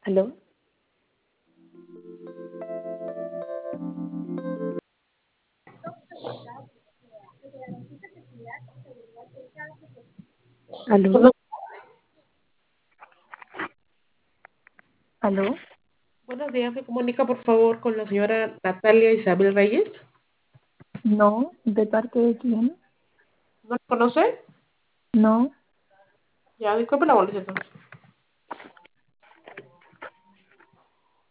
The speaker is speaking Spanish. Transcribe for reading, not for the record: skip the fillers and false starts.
¿Aló? ¿Aló? Bueno, ¿Aló? buenos días, me comunica por favor con la señora Natalia Isabel Reyes. No, ¿de parte de quién? ¿No la conoce? No, Ya, disculpe la molestia entonces.